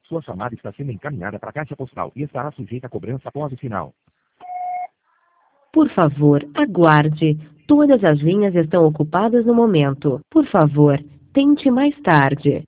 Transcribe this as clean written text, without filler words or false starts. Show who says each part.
Speaker 1: Sua chamada está sendo encaminhada para a caixa postal e estará sujeita a cobrança após o sinal.
Speaker 2: Por favor, aguarde. Todas as linhas estão ocupadas no momento. Por favor, tente mais tarde.